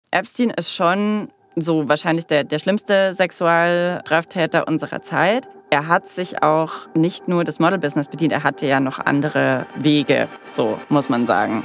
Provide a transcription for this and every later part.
Epstein ist schon so wahrscheinlich der schlimmste Sexualstraftäter unserer Zeit. Er hat sich auch nicht nur das Model-Business bedient, er hatte ja noch andere Wege, so muss man sagen.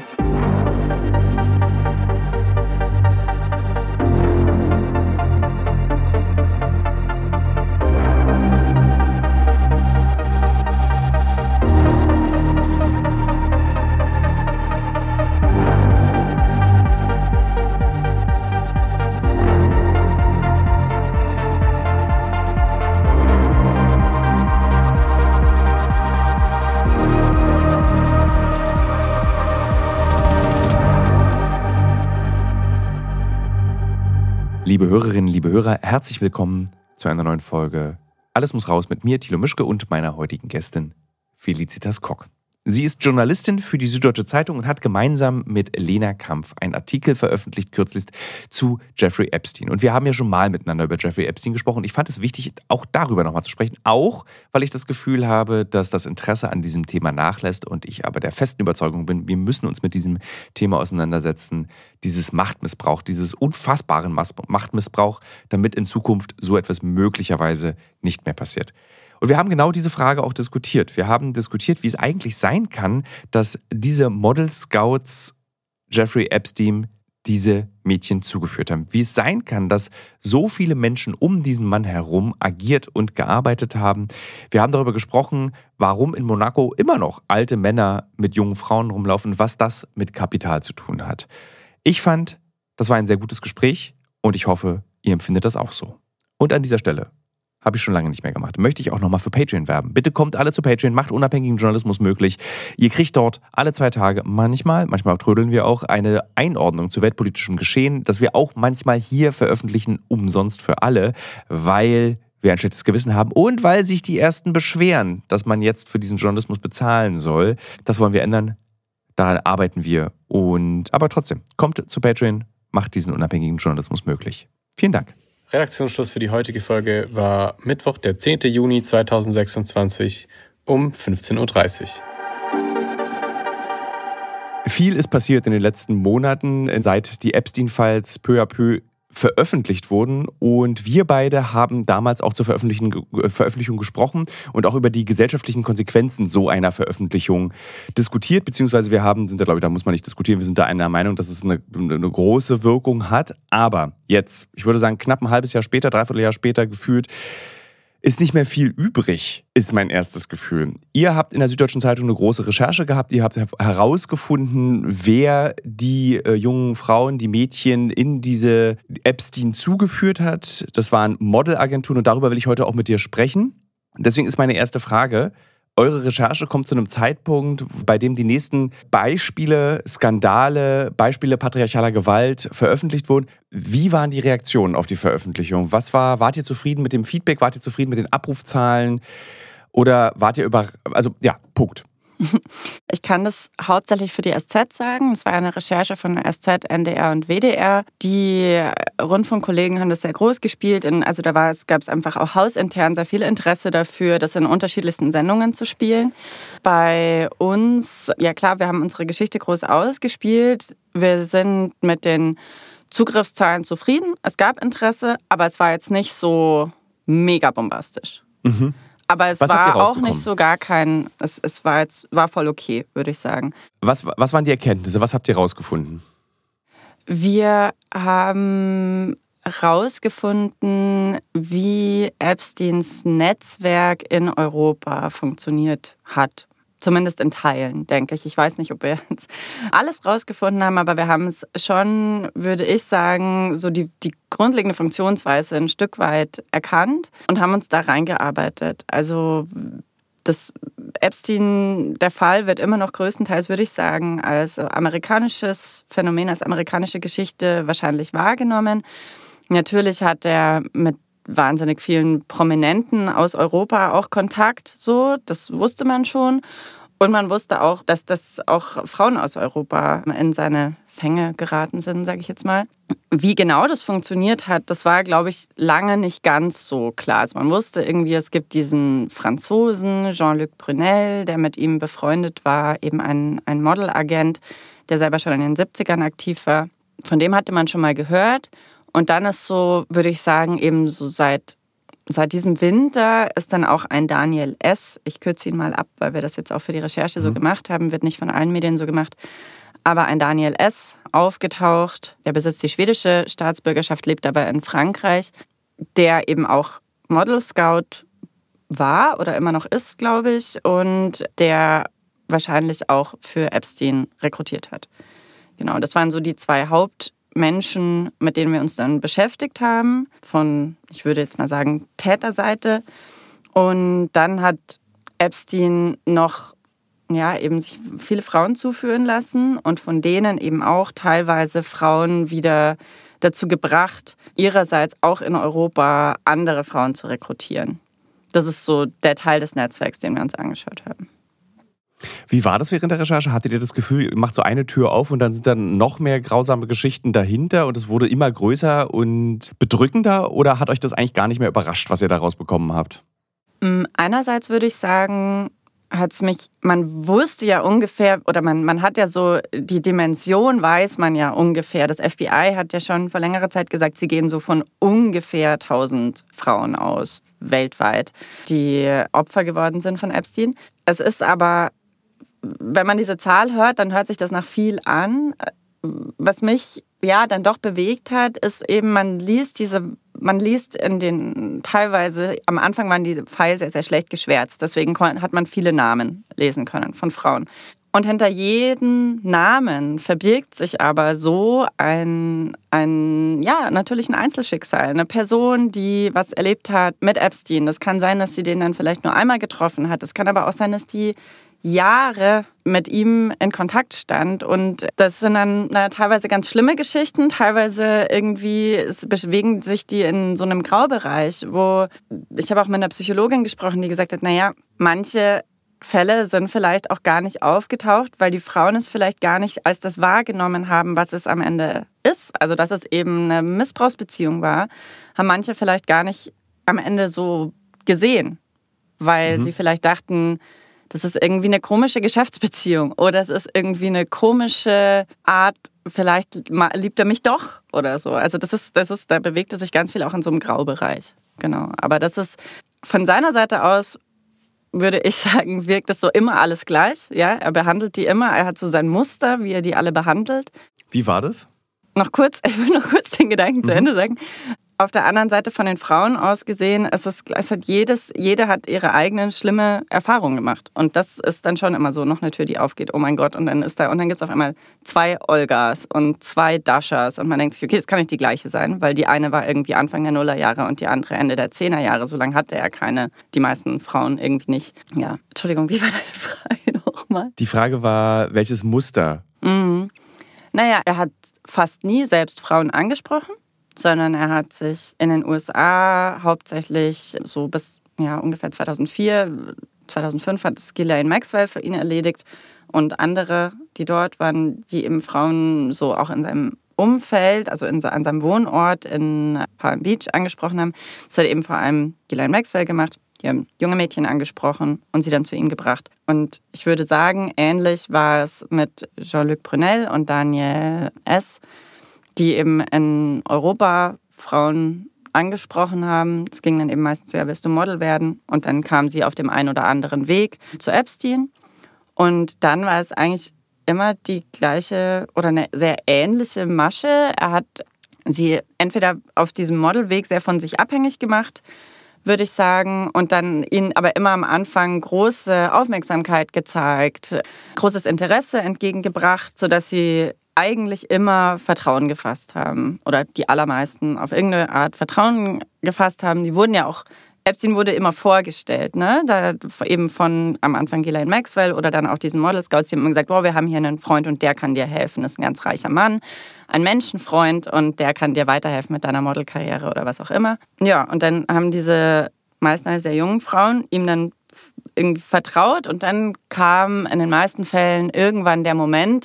Liebe Hörerinnen, liebe Hörer, herzlich willkommen zu einer neuen Folge Alles muss raus mit mir, Thilo Mischke, und meiner heutigen Gästin Felicitas Kock. Sie ist Journalistin für die Süddeutsche Zeitung und hat gemeinsam mit Lena Kampf einen Artikel veröffentlicht kürzlich zu Jeffrey Epstein. Und wir haben ja schon mal miteinander über Jeffrey Epstein gesprochen. Ich fand es wichtig, auch darüber nochmal zu sprechen, auch weil ich das Gefühl habe, dass das Interesse an diesem Thema nachlässt und ich aber der festen Überzeugung bin, wir müssen uns mit diesem Thema auseinandersetzen, dieses Machtmissbrauch, dieses unfassbaren Machtmissbrauch, damit in Zukunft so etwas möglicherweise nicht mehr passiert. Und wir haben genau diese Frage auch diskutiert. Wir haben diskutiert, wie es eigentlich sein kann, dass diese Model-Scouts Jeffrey Epstein diese Mädchen zugeführt haben. Wie es sein kann, dass so viele Menschen um diesen Mann herum agiert und gearbeitet haben. Wir haben darüber gesprochen, warum in Monaco immer noch alte Männer mit jungen Frauen rumlaufen, was das mit Kapital zu tun hat. Ich fand, das war ein sehr gutes Gespräch und ich hoffe, ihr empfindet das auch so. Und an dieser Stelle habe ich schon lange nicht mehr gemacht. Möchte ich auch nochmal für Patreon werben. Bitte kommt alle zu Patreon, macht unabhängigen Journalismus möglich. Ihr kriegt dort alle 2 Tage, manchmal trödeln wir auch, eine Einordnung zu weltpolitischem Geschehen, das wir auch manchmal hier veröffentlichen, umsonst für alle, weil wir ein schlechtes Gewissen haben und weil sich die Ersten beschweren, dass man jetzt für diesen Journalismus bezahlen soll. Das wollen wir ändern, daran arbeiten wir. Aber trotzdem, kommt zu Patreon, macht diesen unabhängigen Journalismus möglich. Vielen Dank. Redaktionsschluss für die heutige Folge war Mittwoch, der 10. Juni 2026 um 15.30 Uhr. Viel ist passiert in den letzten Monaten, seit die Epstein-Files peu à peu veröffentlicht wurden, und wir beide haben damals auch zur Veröffentlichung gesprochen und auch über die gesellschaftlichen Konsequenzen so einer Veröffentlichung diskutiert, beziehungsweise da muss man nicht diskutieren, wir sind da einer Meinung, dass es eine große Wirkung hat, aber jetzt, ich würde sagen, knapp ein halbes Jahr später, dreiviertel Jahr später gefühlt, ist nicht mehr viel übrig, ist mein erstes Gefühl. Ihr habt in der Süddeutschen Zeitung eine große Recherche gehabt. Ihr habt herausgefunden, wer die jungen Frauen, die Mädchen in diese Epstein zugeführt hat. Das waren Modelagenturen und darüber will ich heute auch mit dir sprechen. Deswegen ist meine erste Frage: Eure Recherche kommt zu einem Zeitpunkt, bei dem die nächsten Beispiele, Skandale, Beispiele patriarchaler Gewalt veröffentlicht wurden. Wie waren die Reaktionen auf die Veröffentlichung? Wart ihr zufrieden mit dem Feedback? Wart ihr zufrieden mit den Abrufzahlen? Oder wart ihr Punkt. Ich kann das hauptsächlich für die SZ sagen. Es war eine Recherche von SZ, NDR und WDR. Die Rundfunkkollegen haben das sehr groß gespielt. Gab es einfach auch hausintern sehr viel Interesse dafür, das in unterschiedlichsten Sendungen zu spielen. Bei uns, ja klar, wir haben unsere Geschichte groß ausgespielt. Wir sind mit den Zugriffszahlen zufrieden. Es gab Interesse, aber es war jetzt nicht so mega bombastisch. Mhm. Aber es war auch nicht so es war voll okay, würde ich sagen. Was waren die Erkenntnisse? Was habt ihr rausgefunden? Wir haben rausgefunden, wie Epsteins Netzwerk in Europa funktioniert hat. Zumindest in Teilen, denke ich. Ich weiß nicht, ob wir jetzt alles rausgefunden haben, aber wir haben es schon, würde ich sagen, so die grundlegende Funktionsweise ein Stück weit erkannt und haben uns da reingearbeitet. Also der Fall wird immer noch größtenteils, würde ich sagen, als amerikanisches Phänomen, als amerikanische Geschichte wahrscheinlich wahrgenommen. Natürlich hat er mit wahnsinnig vielen Prominenten aus Europa auch Kontakt, so, das wusste man schon. Und man wusste auch, dass das auch Frauen aus Europa in seine Fänge geraten sind, sage ich jetzt mal. Wie genau das funktioniert hat, das war, glaube ich, lange nicht ganz so klar. Also man wusste irgendwie, es gibt diesen Franzosen, Jean-Luc Brunel, der mit ihm befreundet war, eben ein Modelagent, der selber schon in den 70ern aktiv war. von dem hatte man schon mal gehört. Und dann ist so, würde ich sagen, eben so seit diesem Winter ist dann auch ein Daniel S., ich kürze ihn mal ab, weil wir das jetzt auch für die Recherche so gemacht haben, wird nicht von allen Medien so gemacht, aber ein Daniel S. aufgetaucht. Der besitzt die schwedische Staatsbürgerschaft, lebt aber in Frankreich, der eben auch Model Scout war oder immer noch ist, glaube ich, und der wahrscheinlich auch für Epstein rekrutiert hat. Genau, das waren so die zwei Hauptmenschen, mit denen wir uns dann beschäftigt haben, von, ich würde jetzt mal sagen, Täterseite. Und dann hat Epstein noch eben sich viele Frauen zuführen lassen und von denen eben auch teilweise Frauen wieder dazu gebracht, ihrerseits auch in Europa andere Frauen zu rekrutieren. Das ist so der Teil des Netzwerks, den wir uns angeschaut haben. Wie war das während der Recherche? Hattet ihr das Gefühl, ihr macht so eine Tür auf und dann sind dann noch mehr grausame Geschichten dahinter und es wurde immer größer und bedrückender? Oder hat euch das eigentlich gar nicht mehr überrascht, was ihr daraus bekommen habt? Einerseits würde ich sagen, man wusste ja ungefähr, oder man hat ja so, die Dimension weiß man ja ungefähr. Das FBI hat ja schon vor längerer Zeit gesagt, sie gehen so von ungefähr 1000 Frauen aus, weltweit, die Opfer geworden sind von Epstein. Es ist aber, wenn man diese Zahl hört, dann hört sich das nach viel an. Was mich dann doch bewegt hat, ist eben, man liest in den, teilweise, am Anfang waren die Files sehr, sehr schlecht geschwärzt, deswegen hat man viele Namen lesen können von Frauen. Und hinter jedem Namen verbirgt sich aber so natürlich ein Einzelschicksal. Eine Person, die was erlebt hat mit Epstein. Das kann sein, dass sie den dann vielleicht nur einmal getroffen hat. Es kann aber auch sein, dass die Jahre mit ihm in Kontakt stand. Und das sind dann teilweise ganz schlimme Geschichten, teilweise irgendwie bewegen sich die in so einem Graubereich, wo ich habe auch mit einer Psychologin gesprochen, die gesagt hat, manche Fälle sind vielleicht auch gar nicht aufgetaucht, weil die Frauen es vielleicht gar nicht als das wahrgenommen haben, was es am Ende ist. Also dass es eben eine Missbrauchsbeziehung war, haben manche vielleicht gar nicht am Ende so gesehen, weil sie vielleicht dachten, das ist irgendwie eine komische Geschäftsbeziehung oder es ist irgendwie eine komische Art, vielleicht liebt er mich doch oder so. Also da bewegt er sich ganz viel auch in so einem Graubereich. Genau. Aber das ist von seiner Seite aus, würde ich sagen, wirkt es so immer alles gleich. Ja, er behandelt die immer, er hat so sein Muster, wie er die alle behandelt. Wie war das? Ich will noch kurz den Gedanken zu Ende sagen. Auf der anderen Seite von den Frauen aus gesehen, jede hat ihre eigenen schlimme Erfahrungen gemacht. Und das ist dann schon immer so noch eine Tür, die aufgeht. Oh mein Gott, und dann gibt es auf einmal 2 Olgas und 2 Dashas. Und man denkt sich, okay, es kann nicht die gleiche sein, weil die eine war irgendwie Anfang der Nullerjahre und die andere Ende der 10er-Jahre. So lange hatte er keine, die meisten Frauen irgendwie nicht. Ja, Entschuldigung, wie war deine Frage nochmal? Die Frage war, welches Muster? Er hat fast nie selbst Frauen angesprochen, sondern er hat sich in den USA hauptsächlich so bis ungefähr 2004, 2005 hat es Ghislaine Maxwell für ihn erledigt und andere, die dort waren, die eben Frauen so auch in seinem Umfeld, also an seinem Wohnort in Palm Beach angesprochen haben. Das hat eben vor allem Ghislaine Maxwell gemacht. Die haben junge Mädchen angesprochen und sie dann zu ihm gebracht. Und ich würde sagen, ähnlich war es mit Jean-Luc Brunel und Daniel S., die eben in Europa Frauen angesprochen haben. Es ging dann eben meistens so, willst du Model werden? Und dann kam sie auf dem einen oder anderen Weg zu Epstein. Und dann war es eigentlich immer die gleiche oder eine sehr ähnliche Masche. Er hat sie entweder auf diesem Modelweg sehr von sich abhängig gemacht, würde ich sagen, und dann ihnen aber immer am Anfang große Aufmerksamkeit gezeigt, großes Interesse entgegengebracht, sodass sie eigentlich immer Vertrauen gefasst haben oder die allermeisten auf irgendeine Art Vertrauen gefasst haben. Epstein wurde immer vorgestellt, ne? Da eben von am Anfang Ghislaine Maxwell oder dann auch diesen Model Scouts, die haben immer gesagt, wir haben hier einen Freund und der kann dir helfen. Das ist ein ganz reicher Mann, ein Menschenfreund und der kann dir weiterhelfen mit deiner Modelkarriere oder was auch immer. Ja, und dann haben diese meistens sehr jungen Frauen ihm dann irgendwie vertraut und dann kam in den meisten Fällen irgendwann der Moment,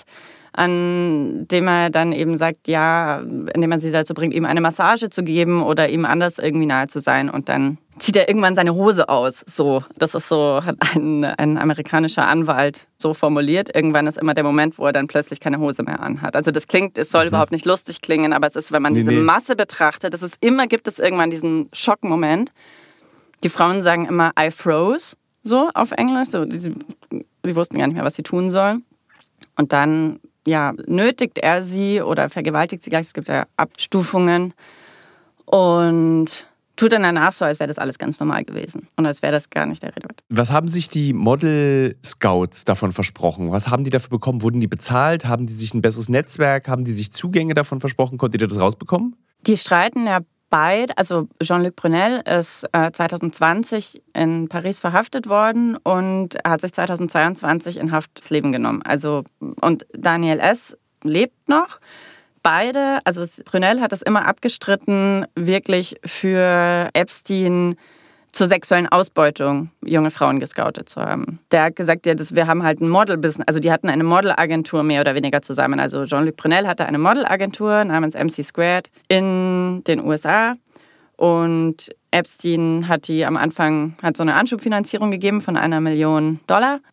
an dem er dann eben sagt, ja, indem er sie dazu bringt, ihm eine Massage zu geben oder ihm anders irgendwie nahe zu sein. Und dann zieht er irgendwann seine Hose aus. So, das ist so, hat ein amerikanischer Anwalt so formuliert. Irgendwann ist immer der Moment, wo er dann plötzlich keine Hose mehr anhat. Also das klingt, es soll überhaupt nicht lustig klingen, aber es ist, wenn man diese Masse betrachtet, gibt es irgendwann diesen Schockmoment. Die Frauen sagen immer, I froze, so auf Englisch. So, die wussten gar nicht mehr, was sie tun sollen. Und dann nötigt er sie oder vergewaltigt sie gleich. Es gibt ja Abstufungen. Und tut dann danach so, als wäre das alles ganz normal gewesen. Und als wäre das gar nicht der Rede wert. Was haben sich die Model-Scouts davon versprochen? Was haben die dafür bekommen? Wurden die bezahlt? Haben die sich ein besseres Netzwerk? Haben die sich Zugänge davon versprochen? Konntet ihr das rausbekommen? Die streiten ja beide. Also Jean-Luc Brunel ist 2020 in Paris verhaftet worden und hat sich 2022 in Haft das Leben genommen. Also, und Daniel S. lebt noch. Beide, also Brunel hat es immer abgestritten, wirklich für Epstein zur sexuellen Ausbeutung junge Frauen gescoutet zu haben. Der hat gesagt, wir haben halt ein Model-Business, also die hatten eine Modelagentur mehr oder weniger zusammen. Also Jean-Luc Brunel hatte eine Modelagentur namens MC² in den USA. Und Epstein hat so eine Anschubfinanzierung gegeben von $1 Million.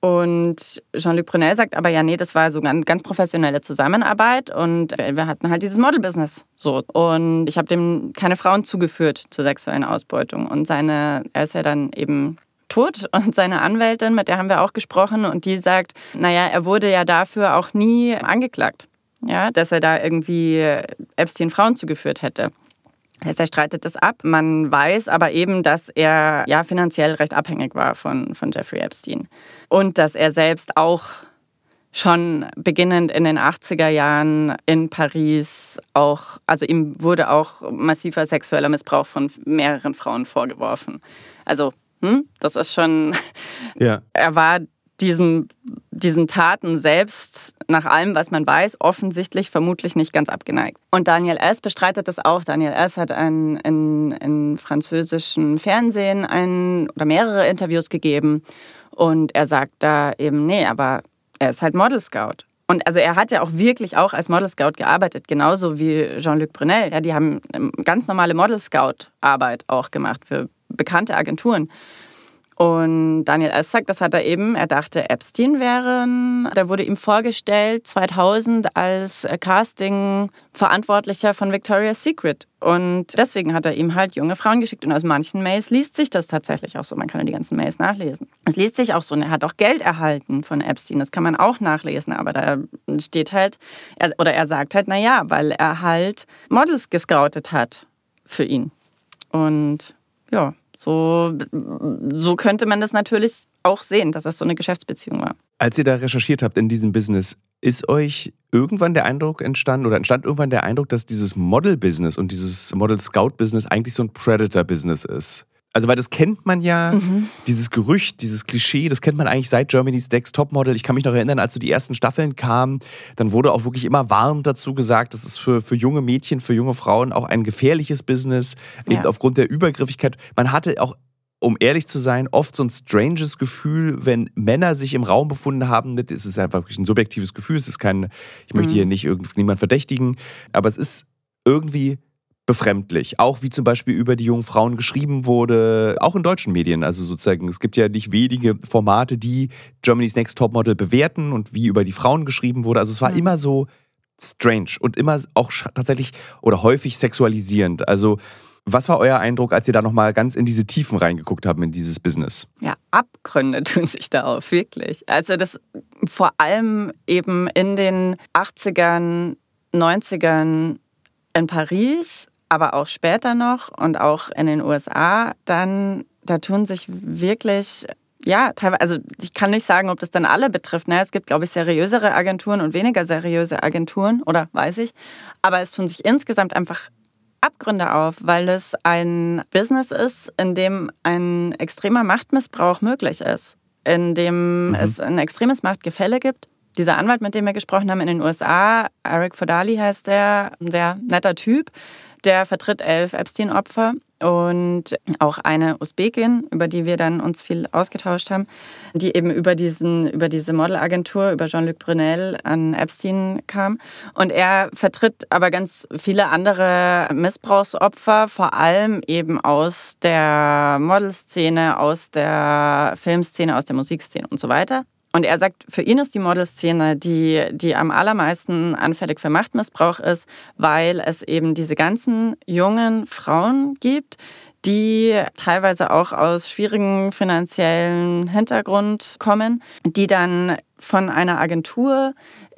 Und Jean-Luc Brunel sagt aber, ja, nee, das war so eine ganz professionelle Zusammenarbeit und wir hatten halt dieses Model-Business so. Und ich habe dem keine Frauen zugeführt zur sexuellen Ausbeutung. Und er ist ja dann eben tot und seine Anwältin, mit der haben wir auch gesprochen und die sagt, naja, er wurde ja dafür auch nie angeklagt, ja, dass er da irgendwie Epstein Frauen zugeführt hätte. Das heißt, er streitet das ab. Man weiß aber eben, dass er finanziell recht abhängig war von Jeffrey Epstein. Und dass er selbst auch schon beginnend in den 80er Jahren in Paris ihm wurde auch massiver sexueller Missbrauch von mehreren Frauen vorgeworfen. Also, das ist schon... Ja. Er war diesen Taten selbst, nach allem, was man weiß, offensichtlich vermutlich nicht ganz abgeneigt. Und Daniel S. bestreitet das auch. Daniel S. hat in französischen Fernsehen mehrere Interviews gegeben und er sagt da eben, nee, aber er ist halt Model Scout. Und also er hat ja auch wirklich auch als Model Scout gearbeitet, genauso wie Jean-Luc Brunel. Ja, die haben ganz normale Model Scout-Arbeit auch gemacht für bekannte Agenturen. Und Daniel S. sagt, das hat er dachte, Epstein der wurde ihm vorgestellt 2000 als Casting-Verantwortlicher von Victoria's Secret. Und deswegen hat er ihm halt junge Frauen geschickt. Und aus manchen Mails liest sich das tatsächlich auch so. Man kann ja die ganzen Mails nachlesen. Es liest sich auch so. Und er hat auch Geld erhalten von Epstein. Das kann man auch nachlesen. Aber da steht halt, er sagt halt, naja, weil er halt Models gescoutet hat für ihn. Und ja, so könnte man das natürlich auch sehen, dass das so eine Geschäftsbeziehung war. Als ihr da recherchiert habt in diesem Business, ist euch irgendwann der Eindruck entstand, dass dieses Model-Business und dieses Model-Scout-Business eigentlich so ein Predator-Business ist? Also, weil das kennt man ja, dieses Gerücht, dieses Klischee, das kennt man eigentlich seit Germany's Next Topmodel. Ich kann mich noch erinnern, als so die ersten Staffeln kamen, dann wurde auch wirklich immer warm dazu gesagt, das ist für junge Mädchen, für junge Frauen auch ein gefährliches Business, eben aufgrund der Übergriffigkeit. Man hatte auch, um ehrlich zu sein, oft so ein stranges Gefühl, wenn Männer sich im Raum befunden haben. Es ist einfach wirklich ein subjektives Gefühl, es ist ich möchte hier nicht niemand verdächtigen, aber es ist irgendwie befremdlich. Auch wie zum Beispiel über die jungen Frauen geschrieben wurde, auch in deutschen Medien. Also sozusagen, es gibt ja nicht wenige Formate, die Germany's Next Topmodel bewerten und wie über die Frauen geschrieben wurde. Also es war immer so strange und immer auch tatsächlich oder häufig sexualisierend. Also was war euer Eindruck, als ihr da nochmal ganz in diese Tiefen reingeguckt habt in dieses Business? Ja, Abgründe tun sich da auf, wirklich. Also das vor allem eben in den 80ern, 90ern in Paris, aber auch später noch und auch in den USA, da tun sich wirklich, teilweise, also ich kann nicht sagen, ob das dann alle betrifft. Es gibt, glaube ich, seriösere Agenturen und weniger seriöse Agenturen, oder weiß ich. Aber es tun sich insgesamt einfach Abgründe auf, weil es ein Business ist, in dem ein extremer Machtmissbrauch möglich ist, in dem es ein extremes Machtgefälle gibt dieser Anwalt, mit dem wir gesprochen haben in den USA, Eric Fodali heißt der, ein sehr netter Typ, der vertritt 11 Epstein-Opfer und auch eine Usbekin, über die wir dann uns viel ausgetauscht haben, die eben über diese Modelagentur, über Jean-Luc Brunel an Epstein kam. Und er vertritt aber ganz viele andere Missbrauchsopfer, vor allem eben aus der Modelszene, aus der Filmszene, aus der Musikszene und so weiter. Und er sagt, für ihn ist die Modelszene die am allermeisten anfällig für Machtmissbrauch ist, weil es eben diese ganzen jungen Frauen gibt, die teilweise auch aus schwierigen finanziellen Hintergrund kommen, die dann von einer Agentur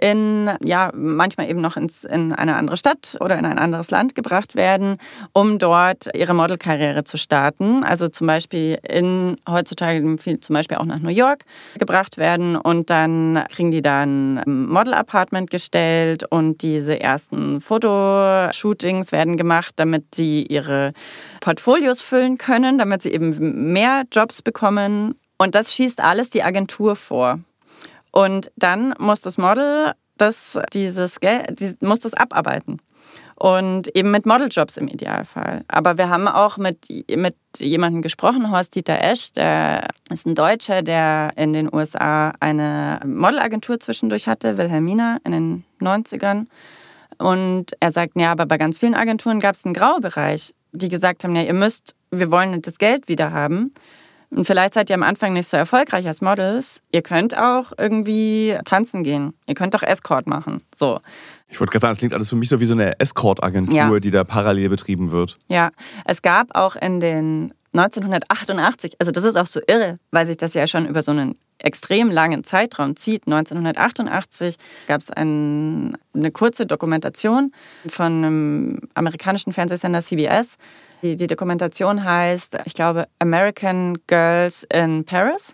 manchmal eben noch in eine andere Stadt oder in ein anderes Land gebracht werden, um dort ihre Modelkarriere zu starten. Also zum Beispiel heutzutage zum Beispiel auch nach New York gebracht werden und dann kriegen die da ein Model-Apartment gestellt und diese ersten Fotoshootings werden gemacht, damit sie ihre Portfolios füllen können, damit sie eben mehr Jobs bekommen. Und das schießt alles die Agentur vor. Und dann muss das Model dieses Geld muss das abarbeiten. Und eben mit Modeljobs im Idealfall. Aber wir haben auch mit jemandem gesprochen, Horst-Dieter Esch, der ist ein Deutscher, der in den USA eine Modelagentur zwischendurch hatte, Wilhelmina, in den 90ern. Und er sagt, ja, aber bei ganz vielen Agenturen gab es einen Graubereich, die gesagt haben, ja, wir wollen das Geld wieder haben. Und vielleicht seid ihr am Anfang nicht so erfolgreich als Models. Ihr könnt auch irgendwie tanzen gehen. Ihr könnt auch Escort machen. So. Ich wollte gerade sagen, es klingt alles für mich so wie so eine Escort-Agentur, die da parallel betrieben wird. Ja, es gab auch in den 1988, also das ist auch so irre, weil sich das ja schon über so einen extrem langen Zeitraum zieht. 1988 gab es eine kurze Dokumentation von einem amerikanischen Fernsehsender CBS. Die Dokumentation heißt, ich glaube, American Girls in Paris.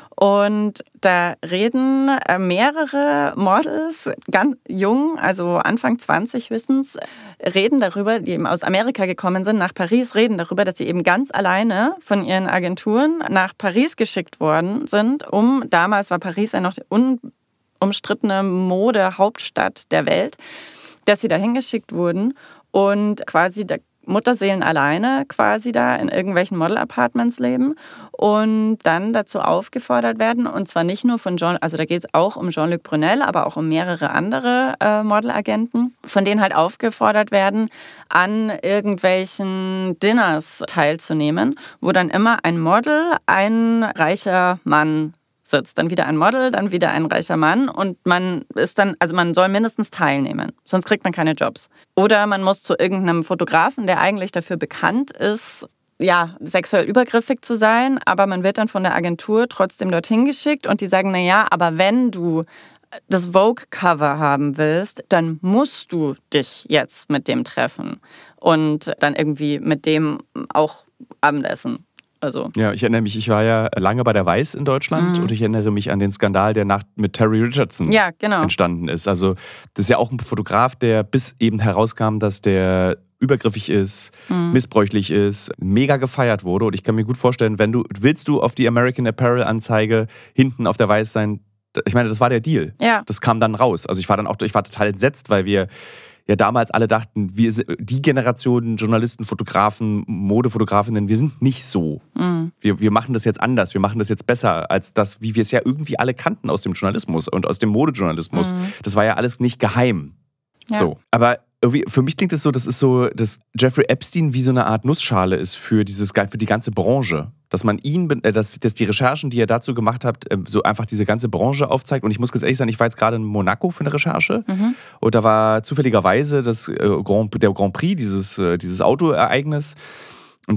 Und da reden mehrere Models, ganz jung, also Anfang 20 höchstens, reden darüber, die eben aus Amerika gekommen sind, nach Paris, reden darüber, dass sie eben ganz alleine von ihren Agenturen nach Paris geschickt worden sind, damals war Paris ja noch die unumstrittene Mode-Hauptstadt der Welt, dass sie da hingeschickt wurden und quasi Mutterseelen alleine quasi da in irgendwelchen Model-Apartments leben und dann dazu aufgefordert werden, und zwar nicht nur also da geht es auch um Jean-Luc Brunel, aber auch um mehrere andere Modelagenten, von denen halt aufgefordert werden, an irgendwelchen Dinners teilzunehmen, wo dann immer ein Model, ein reicher Mann sitzt. Dann wieder ein Model, dann wieder ein reicher Mann und man soll mindestens teilnehmen, sonst kriegt man keine Jobs. Oder man muss zu irgendeinem Fotografen, der eigentlich dafür bekannt ist, ja, sexuell übergriffig zu sein, aber man wird dann von der Agentur trotzdem dorthin geschickt und die sagen, naja, aber wenn du das Vogue-Cover haben willst, dann musst du dich jetzt mit dem treffen und dann irgendwie mit dem auch Abendessen. Also. Ja, ich erinnere mich, ich war ja lange bei der Weiß in Deutschland und ich erinnere mich an den Skandal, der mit Terry Richardson entstanden ist. Also das ist ja auch ein Fotograf, der bis eben herauskam, dass der übergriffig ist, missbräuchlich ist, mega gefeiert wurde. Und ich kann mir gut vorstellen, willst du auf die American Apparel Anzeige hinten auf der Weiß sein, ich meine, das war der Deal. Ja. Das kam dann raus. Also ich war total entsetzt, weil wir ja damals alle dachten, die Generation Journalisten, Fotografen, Modefotografinnen, wir sind nicht so. Wir machen das jetzt anders, wir machen das jetzt besser als das, wie wir es ja irgendwie alle kannten aus dem Journalismus und aus dem Modejournalismus. Das war ja alles nicht geheim. Ja. So. Aber irgendwie, für mich klingt es so, dass Jeffrey Epstein wie so eine Art Nussschale ist für die ganze Branche. Dass man dass die Recherchen, die ihr dazu gemacht habt, so einfach diese ganze Branche aufzeigt. Und ich muss ganz ehrlich sagen, ich war jetzt gerade in Monaco für eine Recherche und da war zufälligerweise der Grand Prix, dieses Autoereignis. Und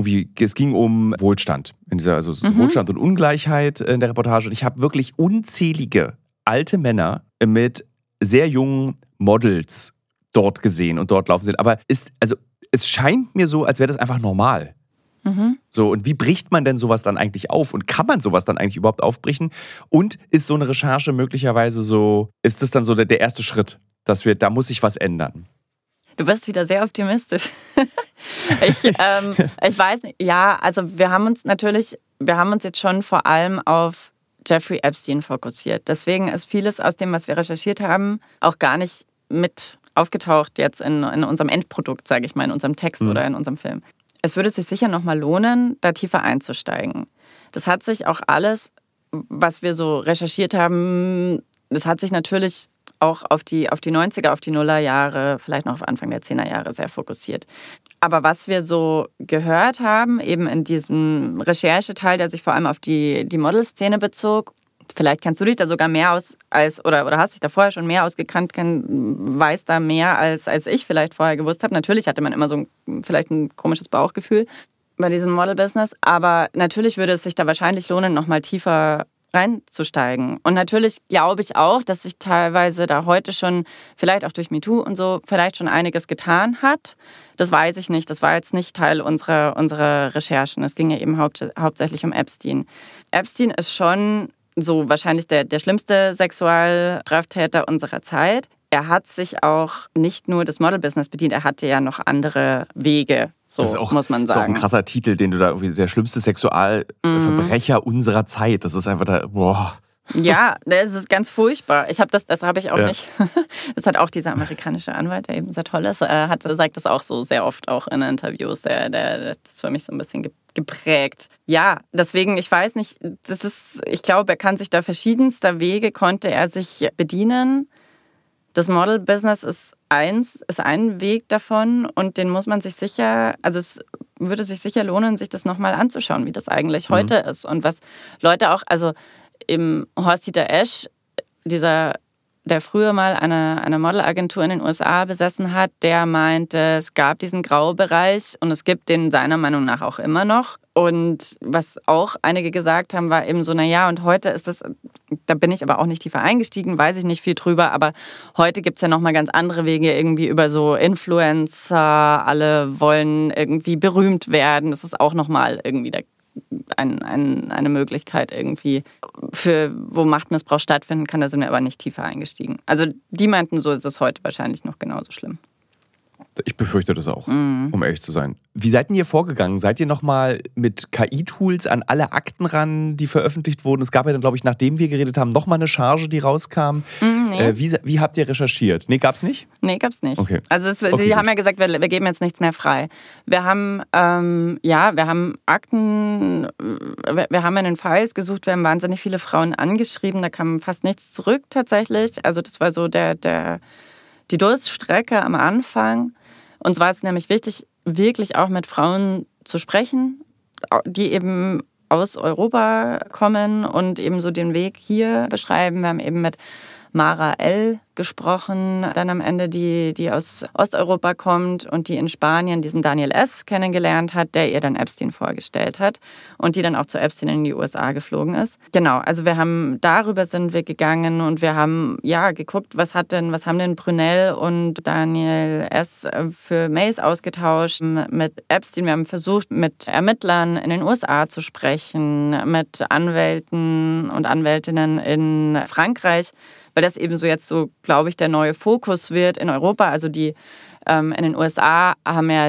es ging um Wohlstand, Wohlstand und Ungleichheit in der Reportage. Und ich habe wirklich unzählige alte Männer mit sehr jungen Models dort gesehen und dort laufen sehen. Aber es scheint mir so, als wäre das einfach normal. So, und wie bricht man denn sowas dann eigentlich auf? Und kann man sowas dann eigentlich überhaupt aufbrechen? Und ist so eine Recherche möglicherweise ist das dann so der erste Schritt, da muss sich was ändern? Du bist wieder sehr optimistisch. Ich weiß nicht, ja, also wir haben uns jetzt schon vor allem auf Jeffrey Epstein fokussiert. Deswegen ist vieles aus dem, was wir recherchiert haben, auch gar nicht mit aufgetaucht jetzt in unserem Endprodukt, sage ich mal, in unserem Text oder in unserem Film. Es würde sich sicher nochmal lohnen, da tiefer einzusteigen. Das hat sich auch alles, was wir so recherchiert haben, das hat sich natürlich auch auf die 90er, auf die Nullerjahre, vielleicht noch auf Anfang der 10er Jahre sehr fokussiert. Aber was wir so gehört haben, eben in diesem Rechercheteil, der sich vor allem auf die Modelszene bezog, vielleicht kennst du dich da sogar mehr aus oder hast dich da vorher schon mehr ausgekannt, weißt da mehr als ich vielleicht vorher gewusst habe. Natürlich hatte man immer so vielleicht ein komisches Bauchgefühl bei diesem Model-Business, aber natürlich würde es sich da wahrscheinlich lohnen, nochmal tiefer reinzusteigen. Und natürlich glaube ich auch, dass sich teilweise da heute schon, vielleicht auch durch MeToo und so, vielleicht schon einiges getan hat. Das weiß ich nicht. Das war jetzt nicht Teil unserer Recherchen. Es ging ja eben hauptsächlich um Epstein. Epstein ist schon so wahrscheinlich der schlimmste Sexualstraftäter unserer Zeit. Er hat sich auch nicht nur das Model-Business bedient, er hatte ja noch andere Wege, so das ist auch, muss man sagen. Das ist auch ein krasser Titel, den du da irgendwie, der schlimmste Sexualverbrecher unserer Zeit. Das ist einfach da, boah. Ja, das ist ganz furchtbar. Das habe ich auch nicht. Das hat auch dieser amerikanische Anwalt, der eben sehr toll ist, sagt das auch so sehr oft auch in Interviews. Das ist für mich so ein bisschen geprägt. Ja, deswegen, ich weiß nicht, ich glaube, er kann sich da verschiedenster Wege, konnte er sich bedienen. Das Model-Business ist ein Weg davon und den muss man sich sicher, also es würde sich sicher lohnen, sich das nochmal anzuschauen, wie das eigentlich heute ist und was Leute auch, also im Horst-Dieter Esch, der früher mal eine Modelagentur in den USA besessen hat, der meinte, es gab diesen Graubereich und es gibt den seiner Meinung nach auch immer noch. Und was auch einige gesagt haben, war eben so, naja, und heute ist das, da bin ich aber auch nicht tiefer eingestiegen, weiß ich nicht viel drüber, aber heute gibt es ja nochmal ganz andere Wege, irgendwie über so Influencer, alle wollen irgendwie berühmt werden. Das ist auch nochmal irgendwie eine Möglichkeit irgendwie, wo Machtmissbrauch stattfinden kann, da sind wir aber nicht tiefer eingestiegen. Also die meinten, so ist es heute wahrscheinlich noch genauso schlimm. Ich befürchte das auch, um ehrlich zu sein. Wie seid ihr vorgegangen? Seid ihr nochmal mit KI-Tools an alle Akten ran, die veröffentlicht wurden? Es gab ja dann, glaube ich, nachdem wir geredet haben, nochmal eine Charge, die rauskam. Nee. Wie habt ihr recherchiert? Nee, gab's nicht? Nee, gab's nicht. Okay. Also sie haben ja gesagt, wir geben jetzt nichts mehr frei. Wir haben Akten, wir haben in den Files gesucht, wir haben wahnsinnig viele Frauen angeschrieben, da kam fast nichts zurück tatsächlich. Also das war so die Durststrecke am Anfang. Uns war es nämlich wichtig, wirklich auch mit Frauen zu sprechen, die eben aus Europa kommen und eben so den Weg hier beschreiben. Wir haben eben mit Mara L. gesprochen, dann am Ende, die aus Osteuropa kommt und die in Spanien diesen Daniel S. kennengelernt hat, der ihr dann Epstein vorgestellt hat und die dann auch zu Epstein in die USA geflogen ist. Genau, also darüber sind wir gegangen und wir haben geguckt, was haben denn Brunel und Daniel S. für Mails ausgetauscht mit Epstein. Wir haben versucht, mit Ermittlern in den USA zu sprechen, mit Anwälten und Anwältinnen in Frankreich, weil das eben so jetzt so, glaube ich, der neue Fokus wird in Europa. Also die in den USA haben ja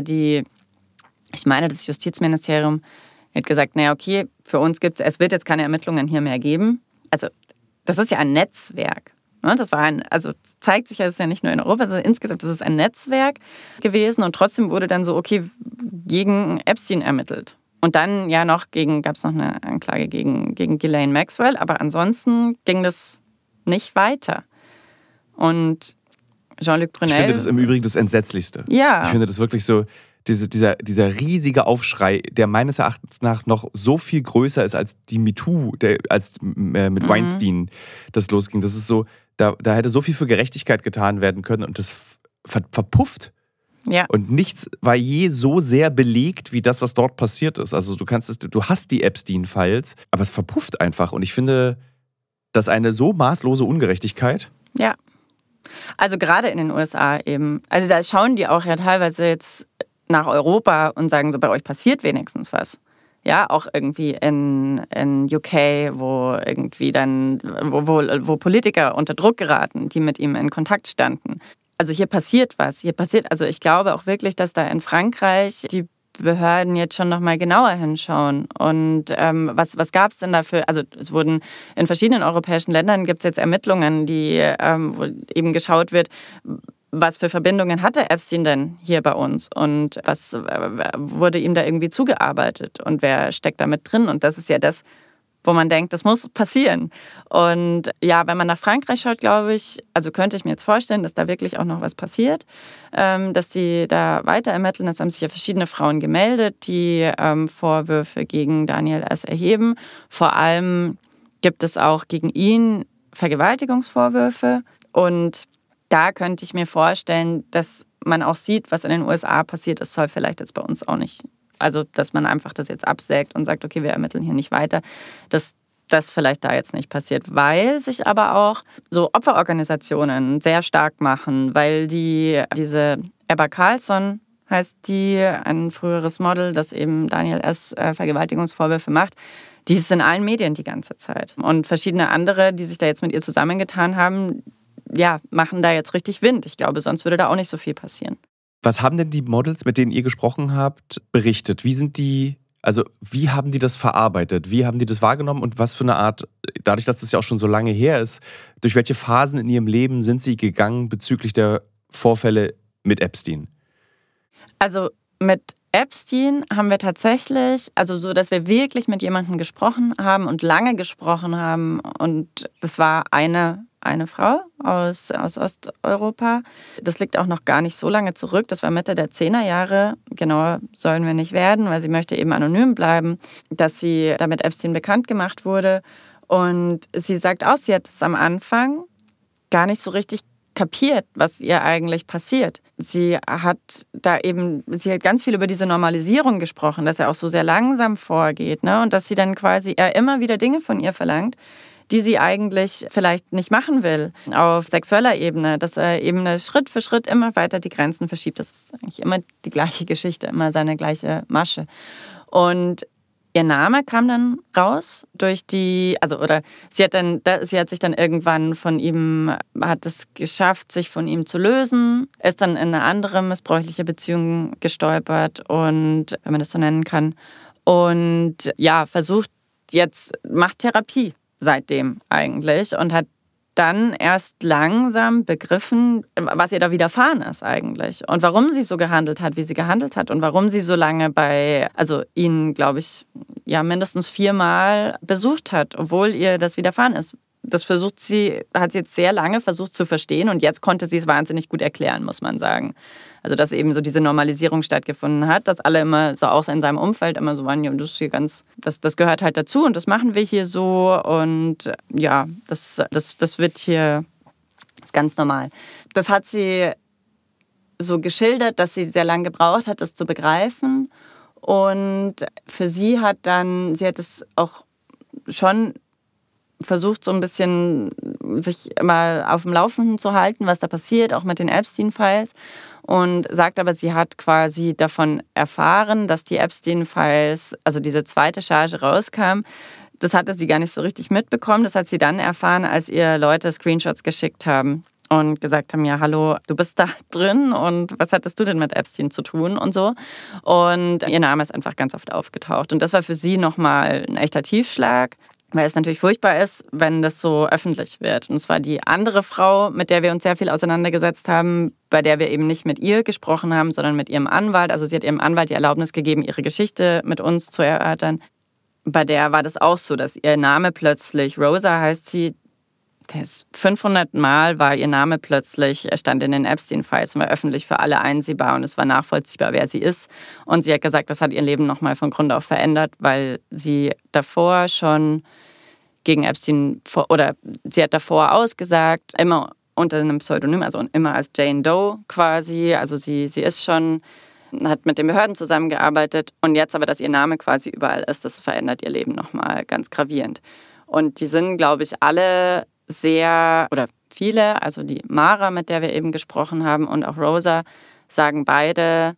das Justizministerium hat gesagt, naja, okay, für uns es wird jetzt keine Ermittlungen hier mehr geben. Also das ist ja ein Netzwerk. Ne? Zeigt sich ja, es ist ja nicht nur in Europa, sondern insgesamt ist es ein Netzwerk gewesen und trotzdem wurde dann so, okay, gegen Epstein ermittelt. Und dann gab es noch eine Anklage gegen Ghislaine Maxwell, aber ansonsten ging das nicht weiter. Und Jean-Luc Brunel... Ich finde das im Übrigen das Entsetzlichste. Ja. Ich finde das wirklich so, dieser riesige Aufschrei, der meines Erachtens nach noch so viel größer ist als die MeToo, als mit Weinstein das losging. Das ist so, da hätte so viel für Gerechtigkeit getan werden können und das verpufft. Ja. Und nichts war je so sehr belegt wie das, was dort passiert ist. Also du hast die Epstein-Files, aber es verpufft einfach. Und ich finde... Das ist eine so maßlose Ungerechtigkeit. Ja. Also gerade in den USA eben. Also da schauen die auch ja teilweise jetzt nach Europa und sagen so, bei euch passiert wenigstens was. Ja, auch irgendwie in UK, wo irgendwie dann, wo Politiker unter Druck geraten, die mit ihm in Kontakt standen. Also hier passiert was. Also ich glaube auch wirklich, dass da in Frankreich die Behörden jetzt schon nochmal genauer hinschauen. Und was gab es denn dafür? Also es wurden in verschiedenen europäischen Ländern gibt es jetzt Ermittlungen, wo eben geschaut wird, was für Verbindungen hatte Epstein denn hier bei uns und was wurde ihm da irgendwie zugearbeitet und wer steckt da mit drin? Und das ist ja das, wo man denkt, das muss passieren. Und ja, wenn man nach Frankreich schaut, glaube ich, also könnte ich mir jetzt vorstellen, dass da wirklich auch noch was passiert, dass die da weiter ermitteln. Es haben sich ja verschiedene Frauen gemeldet, die Vorwürfe gegen Daniel S. erheben. Vor allem gibt es auch gegen ihn Vergewaltigungsvorwürfe und da könnte ich mir vorstellen, dass man auch sieht, was in den USA passiert ist, soll vielleicht jetzt bei uns auch nicht. Also, dass man einfach das jetzt absägt und sagt, okay, wir ermitteln hier nicht weiter, dass das vielleicht da jetzt nicht passiert. Weil sich aber auch so Opferorganisationen sehr stark machen, weil diese Ebba Carlsson heißt die, ein früheres Model, das eben Daniel S. Vergewaltigungsvorwürfe macht, die ist in allen Medien die ganze Zeit. Und verschiedene andere, die sich da jetzt mit ihr zusammengetan haben, ja, machen da jetzt richtig Wind. Ich glaube, sonst würde da auch nicht so viel passieren. Was haben denn die Models, mit denen ihr gesprochen habt, berichtet? Wie haben die das verarbeitet? Wie haben die das wahrgenommen und was für eine Art, dadurch, dass das ja auch schon so lange her ist, durch welche Phasen in ihrem Leben sind sie gegangen bezüglich der Vorfälle mit Epstein? Also mit Epstein haben wir tatsächlich, also so, dass wir wirklich mit jemandem gesprochen haben und lange gesprochen haben und das war eine Frau aus Osteuropa. Das liegt auch noch gar nicht so lange zurück. Das war Mitte der 10er Jahre. Genauer sollen wir nicht werden, weil sie möchte eben anonym bleiben, dass sie damit Epstein bekannt gemacht wurde. Und sie sagt auch, sie hat es am Anfang gar nicht so richtig kapiert, was ihr eigentlich passiert. Sie hat ganz viel über diese Normalisierung gesprochen, dass er auch so sehr langsam vorgeht, ne? Und dass sie dann quasi immer wieder Dinge von ihr verlangt, die sie eigentlich vielleicht nicht machen will, auf sexueller Ebene, dass er eben Schritt für Schritt immer weiter die Grenzen verschiebt. Das ist eigentlich immer die gleiche Geschichte, immer seine gleiche Masche. Und ihr Name kam dann raus sie hat sich dann irgendwann hat es geschafft, sich von ihm zu lösen, ist dann in eine andere missbräuchliche Beziehung gestolpert und, wenn man das so nennen kann, und ja, macht Therapie seitdem eigentlich und hat dann erst langsam begriffen, was ihr da widerfahren ist eigentlich und warum sie so gehandelt hat, wie sie gehandelt hat und warum sie so lange ihn, glaube ich, ja mindestens 4-mal besucht hat, obwohl ihr das widerfahren ist. Das hat sie jetzt sehr lange versucht zu verstehen und jetzt konnte sie es wahnsinnig gut erklären, muss man sagen. Also dass eben so diese Normalisierung stattgefunden hat, dass alle immer so auch in seinem Umfeld immer so waren, ja, das gehört halt dazu und das machen wir hier so und ja, das wird hier, das ist ganz normal. Das hat sie so geschildert, dass sie sehr lange gebraucht hat, das zu begreifen und für sie hat es auch schon versucht, so ein bisschen sich immer auf dem Laufenden zu halten, was da passiert, auch mit den Epstein-Files. Und sagt aber, sie hat quasi davon erfahren, dass die Epstein-Files, also diese zweite Charge rauskam. Das hatte sie gar nicht so richtig mitbekommen. Das hat sie dann erfahren, als ihr Leute Screenshots geschickt haben und gesagt haben, ja, hallo, du bist da drin und was hattest du denn mit Epstein zu tun und so. Und ihr Name ist einfach ganz oft aufgetaucht. Und das war für sie nochmal ein echter Tiefschlag, weil es natürlich furchtbar ist, wenn das so öffentlich wird. Und es war die andere Frau, mit der wir uns sehr viel auseinandergesetzt haben, bei der wir eben nicht mit ihr gesprochen haben, sondern mit ihrem Anwalt. Also sie hat ihrem Anwalt die Erlaubnis gegeben, ihre Geschichte mit uns zu erörtern. Bei der war das auch so, dass ihr Name plötzlich, Rosa heißt sie, 500 Mal war ihr Name plötzlich, stand in den Epstein-Files und war öffentlich für alle einsehbar und es war nachvollziehbar, wer sie ist. Und sie hat gesagt, das hat ihr Leben nochmal von Grund auf verändert, weil sie davor schon gegen Epstein, sie hat davor ausgesagt, immer unter einem Pseudonym, also immer als Jane Doe quasi, also sie hat mit den Behörden zusammengearbeitet und jetzt aber, dass ihr Name quasi überall ist, das verändert ihr Leben nochmal ganz gravierend. Und die sind, glaube ich, alle viele, also die Mara, mit der wir eben gesprochen haben, und auch Rosa, sagen beide,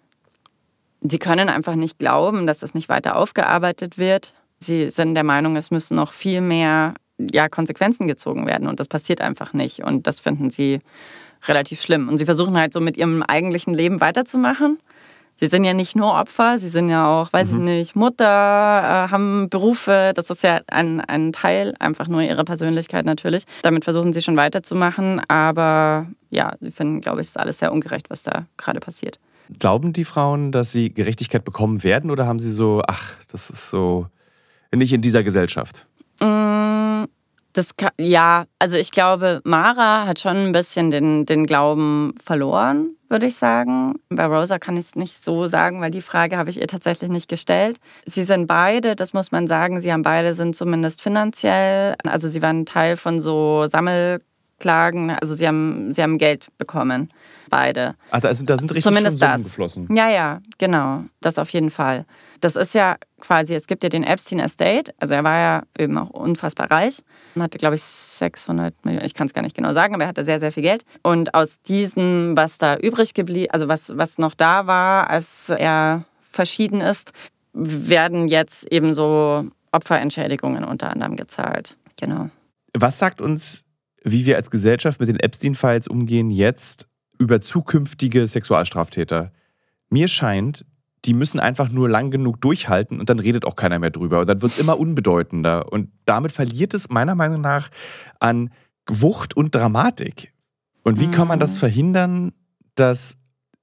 sie können einfach nicht glauben, dass das nicht weiter aufgearbeitet wird. Sie sind der Meinung, es müssen noch viel mehr Konsequenzen gezogen werden und das passiert einfach nicht. Und das finden sie relativ schlimm. Und sie versuchen halt so mit ihrem eigentlichen Leben weiterzumachen, Sie sind ja nicht nur Opfer, sie sind ja auch, weiß ich nicht, Mutter, haben Berufe. Das ist ja ein Teil, einfach nur ihrer Persönlichkeit natürlich. Damit versuchen sie schon weiterzumachen. Aber ja, sie finden, glaube ich, ist alles sehr ungerecht, was da gerade passiert. Glauben die Frauen, dass sie Gerechtigkeit bekommen werden oder haben sie so, ach, das ist so nicht in dieser Gesellschaft? Also ich glaube, Mara hat schon ein bisschen den Glauben verloren, würde ich sagen. Bei Rosa kann ich es nicht so sagen, weil die Frage habe ich ihr tatsächlich nicht gestellt. Sie sind beide, das muss man sagen, sind zumindest finanziell, also sie waren Teil von so Sammelklagen, also sie haben Geld bekommen, beide. Ach, da sind richtig Zumindest schon Summen geflossen. Ja, genau, das auf jeden Fall. Das ist ja quasi, es gibt ja den Epstein Estate, also er war ja eben auch unfassbar reich. Er hatte, glaube ich, 600 Millionen, ich kann es gar nicht genau sagen, aber er hatte sehr, sehr viel Geld. Und aus diesem, was da übrig geblieben, also was noch da war, als er verschieden ist, werden jetzt eben so Opferentschädigungen unter anderem gezahlt. Genau. Was sagt uns, wie wir als Gesellschaft mit den Epstein-Files umgehen jetzt über zukünftige Sexualstraftäter? Mir scheint, die müssen einfach nur lang genug durchhalten und dann redet auch keiner mehr drüber. Und dann wird es immer unbedeutender. Und damit verliert es meiner Meinung nach an Wucht und Dramatik. Und wie kann man das verhindern, dass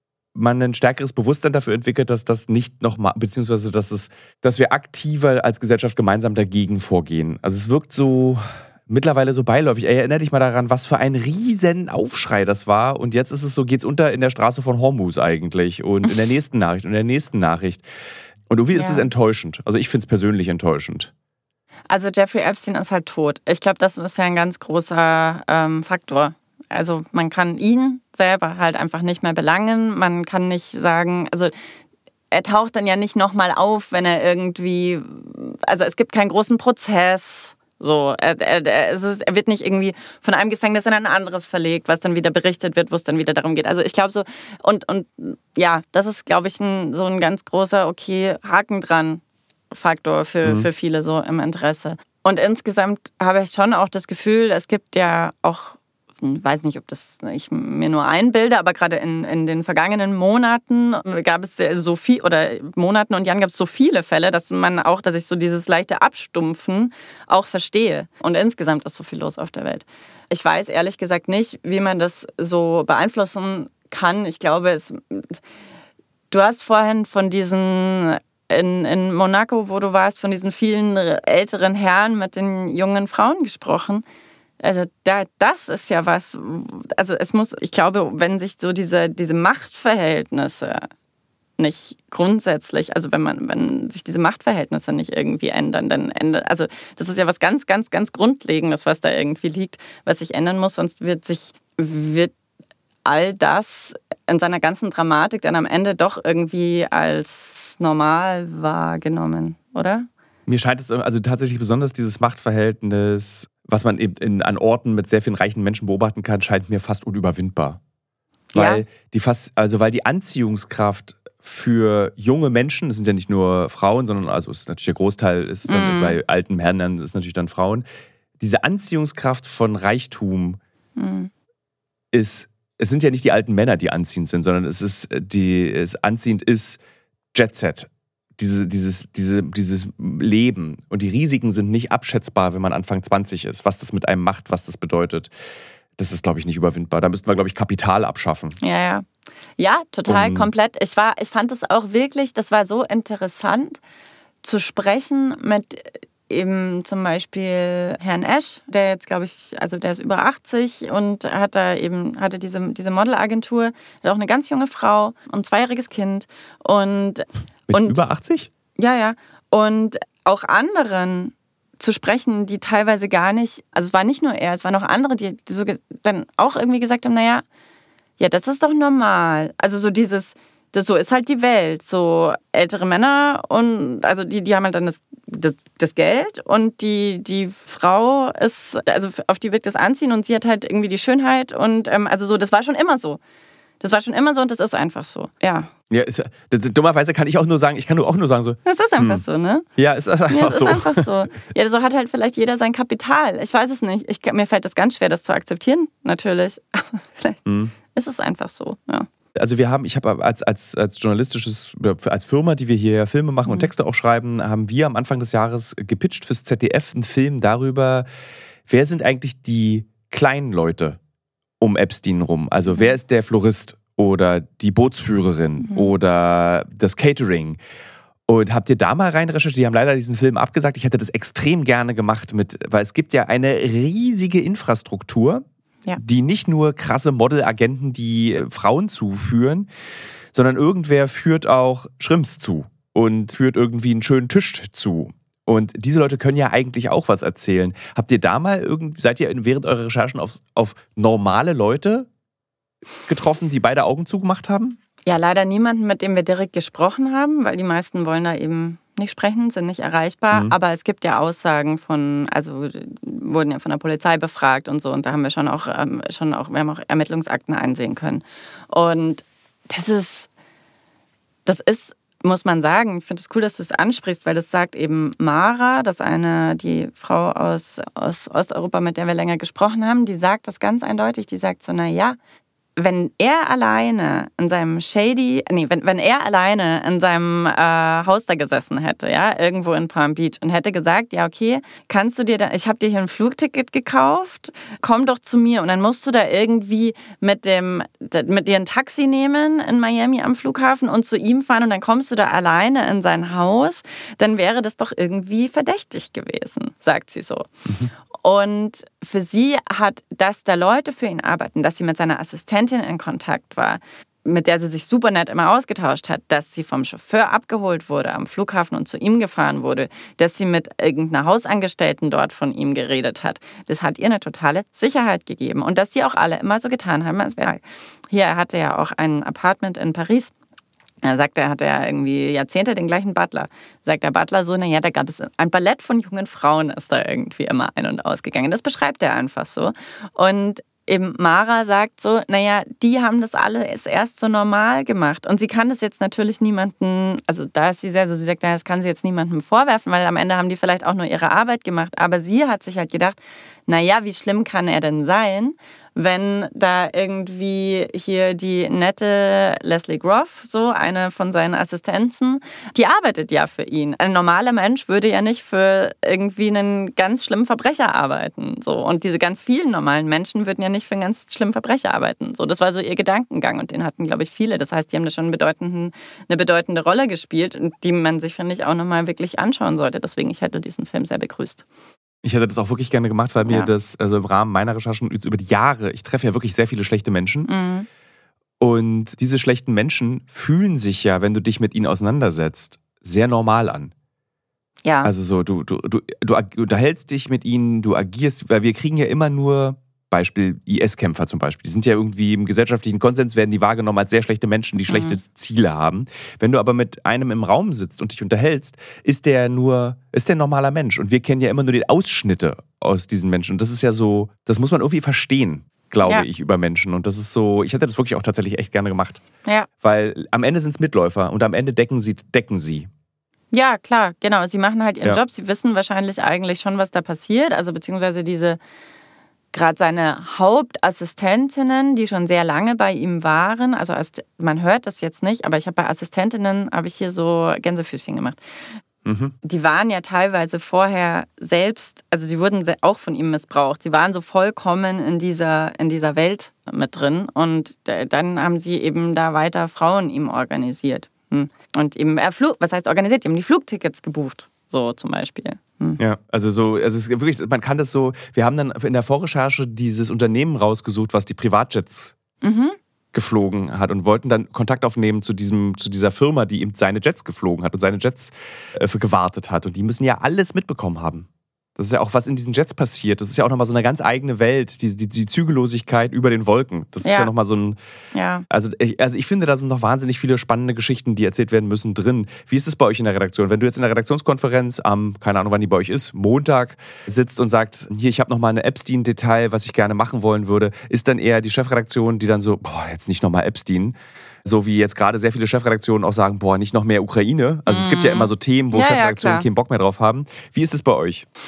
man ein stärkeres Bewusstsein dafür entwickelt, dass das nicht nochmal, beziehungsweise dass wir aktiver als Gesellschaft gemeinsam dagegen vorgehen? Also es wirkt so mittlerweile so beiläufig. Erinnere dich mal daran, was für ein riesen Aufschrei das war. Und jetzt ist es so, geht's unter in der Straße von Hormuz eigentlich und in der nächsten Nachricht und in der nächsten Nachricht. Und irgendwie ist es enttäuschend. Also ich finde es persönlich enttäuschend. Also Jeffrey Epstein ist halt tot. Ich glaube, das ist ja ein ganz großer Faktor. Also man kann ihn selber halt einfach nicht mehr belangen. Man kann nicht sagen, also er taucht dann ja nicht nochmal auf, wenn er irgendwie, also es gibt keinen großen Prozess. So, er wird nicht irgendwie von einem Gefängnis in ein anderes verlegt, was dann wieder berichtet wird, wo es dann wieder darum geht. Also ich glaube so, und ja, das ist, glaube ich, so ein ganz großer, okay, Haken dran Faktor für viele so im Interesse. Und insgesamt habe ich schon auch das Gefühl, es gibt ja auch, ich weiß nicht, ob das ich mir nur einbilde, aber gerade in den vergangenen Monaten gab es so viel, oder Monaten und Jahren gab es so viele Fälle, dass ich so dieses leichte Abstumpfen auch verstehe. Und insgesamt ist so viel los auf der Welt. Ich weiß ehrlich gesagt nicht, wie man das so beeinflussen kann. Ich glaube, du hast vorhin von diesen in Monaco, wo du warst, von diesen vielen älteren Herren mit den jungen Frauen gesprochen. Also das ist ja was, also ich glaube, wenn sich so diese Machtverhältnisse nicht grundsätzlich, also wenn sich diese Machtverhältnisse nicht irgendwie ändern, dann also das ist ja was ganz, ganz, ganz Grundlegendes, was da irgendwie liegt, was sich ändern muss, sonst wird all das in seiner ganzen Dramatik dann am Ende doch irgendwie als normal wahrgenommen, oder? Mir scheint es also tatsächlich besonders dieses Machtverhältnis, was man eben an Orten mit sehr vielen reichen Menschen beobachten kann, scheint mir fast unüberwindbar. Weil die Anziehungskraft für junge Menschen, das sind ja nicht nur Frauen, sondern also ist natürlich der Großteil ist dann bei alten Herren ist natürlich dann Frauen. Diese Anziehungskraft von Reichtum es sind ja nicht die alten Männer, die anziehend sind, sondern anziehend ist Jet Set. Dieses Leben. Und die Risiken sind nicht abschätzbar, wenn man Anfang 20 ist. Was das mit einem macht, was das bedeutet, das ist, glaube ich, nicht überwindbar. Da müssten wir, glaube ich, Kapital abschaffen. Ja. Ja, total, komplett. Ich fand es auch wirklich, das war so interessant zu sprechen mit eben zum Beispiel Herrn Esch, der jetzt, glaube ich, also der ist über 80 und hatte diese Modelagentur, hat auch eine ganz junge Frau und ein 2-jähriges Kind. Und über 80? Ja. Und auch anderen zu sprechen, die teilweise gar nicht, also es war nicht nur er, es waren auch andere, die so dann auch irgendwie gesagt haben, naja, ja, das ist doch normal. Also so so ist halt die Welt. So ältere Männer und also die haben halt dann das Geld und die Frau ist, also auf die wirkt das Anziehen und sie hat halt irgendwie die Schönheit und also so, das war schon immer so. Das war schon immer so und das ist einfach so, ja. Ja, dummerweise kann ich auch nur sagen so. Das ist einfach so, ne? Ja, es ist einfach so. Ja, es ist einfach so. Ja, so hat halt vielleicht jeder sein Kapital. Ich weiß es nicht. Mir fällt das ganz schwer, das zu akzeptieren, natürlich. Aber vielleicht ist es einfach so, ja. Also ich habe als als Firma, die wir hier Filme machen und Texte auch schreiben, haben wir am Anfang des Jahres gepitcht fürs ZDF einen Film darüber, wer sind eigentlich die kleinen Leute um Epstein rum? Also wer ist der Florist oder die Bootsführerin oder das Catering? Und habt ihr da mal rein recherchiert? Die haben leider diesen Film abgesagt. Ich hätte das extrem gerne gemacht, weil es gibt ja eine riesige Infrastruktur, die nicht nur krasse Modelagenten, die Frauen zuführen, sondern irgendwer führt auch Shrimps zu und führt irgendwie einen schönen Tisch zu. Und diese Leute können ja eigentlich auch was erzählen. Habt ihr da mal seid ihr während eurer Recherchen auf normale Leute getroffen, die beide Augen zugemacht haben? Ja, leider niemanden, mit dem wir direkt gesprochen haben, weil die meisten wollen da eben nicht sprechen, sind nicht erreichbar. Aber es gibt ja Aussagen wurden ja von der Polizei befragt und so. Und da haben wir wir haben auch Ermittlungsakten einsehen können. Und das ist, muss man sagen, ich finde es cool, dass du es ansprichst, weil das sagt eben Mara, die Frau aus Osteuropa, mit der wir länger gesprochen haben, die sagt das ganz eindeutig. Die sagt so, naja, wenn er alleine in seinem Haus da gesessen hätte, ja, irgendwo in Palm Beach und hätte gesagt, ja, okay, ich habe dir hier ein Flugticket gekauft, komm doch zu mir und dann musst du da irgendwie mit dir ein Taxi nehmen in Miami am Flughafen und zu ihm fahren und dann kommst du da alleine in sein Haus, dann wäre das doch irgendwie verdächtig gewesen, sagt sie so. Und für sie hat, dass da Leute für ihn arbeiten, dass sie mit seiner Assistentin in Kontakt war, mit der sie sich super nett immer ausgetauscht hat, dass sie vom Chauffeur abgeholt wurde am Flughafen und zu ihm gefahren wurde, dass sie mit irgendeiner Hausangestellten dort von ihm geredet hat. Das hat ihr eine totale Sicherheit gegeben. Und dass sie auch alle immer so getan haben, als wäre hier, er hatte ja auch ein Apartment in Paris. Er sagt, er hatte ja irgendwie Jahrzehnte den gleichen Butler. Sagt der Butler so, naja, da gab es ein Ballett von jungen Frauen, ist da irgendwie immer ein- und ausgegangen. Das beschreibt er einfach so. Und eben Mara sagt so, naja, die haben das alles erst so normal gemacht. Und sie kann das jetzt natürlich niemandem, also da ist sie sehr so, sie sagt, naja, das kann sie jetzt niemandem vorwerfen, weil am Ende haben die vielleicht auch nur ihre Arbeit gemacht. Aber sie hat sich halt gedacht, naja, wie schlimm kann er denn sein, wenn da irgendwie hier die nette Leslie Groff, so eine von seinen Assistenten, die arbeitet ja für ihn. Ein normaler Mensch würde ja nicht für irgendwie einen ganz schlimmen Verbrecher arbeiten. So. Und diese ganz vielen normalen Menschen würden ja nicht für einen ganz schlimmen Verbrecher arbeiten. So, das war so ihr Gedankengang und den hatten, glaube ich, viele. Das heißt, die haben da schon eine bedeutende Rolle gespielt und die man sich, finde ich, auch nochmal wirklich anschauen sollte. Deswegen, ich hätte diesen Film sehr begrüßt. Ich hätte das auch wirklich gerne gemacht, weil mir das, also im Rahmen meiner Recherchen über die Jahre, ich treffe ja wirklich sehr viele schlechte Menschen. Und diese schlechten Menschen fühlen sich ja, wenn du dich mit ihnen auseinandersetzt, sehr normal an. Ja. Also so, du unterhältst dich mit ihnen, du agierst, weil wir kriegen ja immer nur, Beispiel IS-Kämpfer zum Beispiel, die sind ja irgendwie im gesellschaftlichen Konsens, werden die wahrgenommen als sehr schlechte Menschen, die schlechte Ziele haben. Wenn du aber mit einem im Raum sitzt und dich unterhältst, ist der ein normaler Mensch. Und wir kennen ja immer nur die Ausschnitte aus diesen Menschen. Und das ist ja so, das muss man irgendwie verstehen, glaube ich, über Menschen. Und das ist so, ich hätte das wirklich auch tatsächlich echt gerne gemacht. Ja. Weil am Ende sind es Mitläufer und am Ende decken sie. Ja, klar, genau. Sie machen halt ihren Job. Sie wissen wahrscheinlich eigentlich schon, was da passiert. Also beziehungsweise gerade seine Hauptassistentinnen, die schon sehr lange bei ihm waren, also man hört das jetzt nicht, aber bei Assistentinnen habe ich hier so Gänsefüßchen gemacht. Die waren ja teilweise vorher selbst, also sie wurden auch von ihm missbraucht. Sie waren so vollkommen in dieser Welt mit drin und dann haben sie eben da weiter Frauen ihm organisiert. Und eben was heißt organisiert? Die haben die Flugtickets gebucht, so zum Beispiel. Ja, also es ist wirklich, man kann das so, wir haben dann in der Vorrecherche dieses Unternehmen rausgesucht, was die Privatjets geflogen hat und wollten dann Kontakt aufnehmen zu dieser Firma, die eben seine Jets geflogen hat und seine Jets gewartet hat. Und die müssen ja alles mitbekommen haben. Das ist ja auch, was in diesen Jets passiert. Das ist ja auch nochmal so eine ganz eigene Welt, die Zügellosigkeit über den Wolken. Das ist ja nochmal so ein... Ja. Also ich finde, da sind noch wahnsinnig viele spannende Geschichten, die erzählt werden müssen, drin. Wie ist es bei euch in der Redaktion? Wenn du jetzt in der Redaktionskonferenz am, keine Ahnung, wann die bei euch ist, Montag sitzt und sagt, hier, ich habe nochmal ein Epstein-Detail, was ich gerne machen wollen würde, ist dann eher die Chefredaktion, die dann so, jetzt nicht nochmal Epstein. So wie jetzt gerade sehr viele Chefredaktionen auch sagen, nicht noch mehr Ukraine. Also es gibt ja immer so Themen, wo Chefredaktionen keinen Bock mehr drauf haben. Wie ist es bei euch?